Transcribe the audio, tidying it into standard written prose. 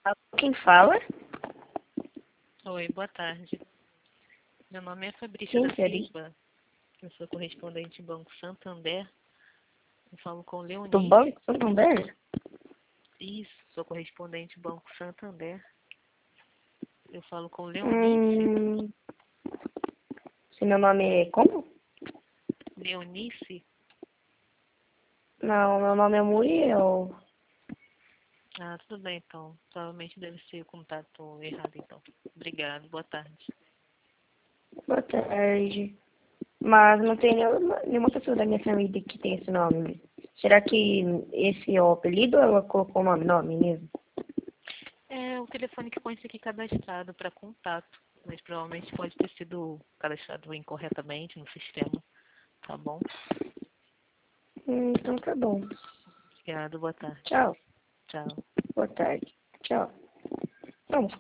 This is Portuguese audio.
Quem fala? Oi, boa tarde. Meu nome é Fabrícia Quem da seria? Silva. Eu sou correspondente do Banco Santander. Eu falo com Do Leonice. Banco Santander? Isso, sou correspondente do Banco Santander. Eu falo com Leonice. Hum, se meu nome é como? Leonice? Não, meu nome é Muriel. Ah, tudo bem então. Provavelmente deve ser o contato errado então. Obrigado, boa tarde. Boa tarde. Mas não tem nenhuma pessoa da minha família que tem esse nome. Será que esse é o apelido ou ela colocou o nome mesmo? É o telefone que põe aqui cadastrado para contato, mas provavelmente pode ter sido cadastrado incorretamente no sistema, tá bom? Então tá bom. Obrigado, boa tarde. Tchau. Tchau. Boa tarde. Tchau. Vamos.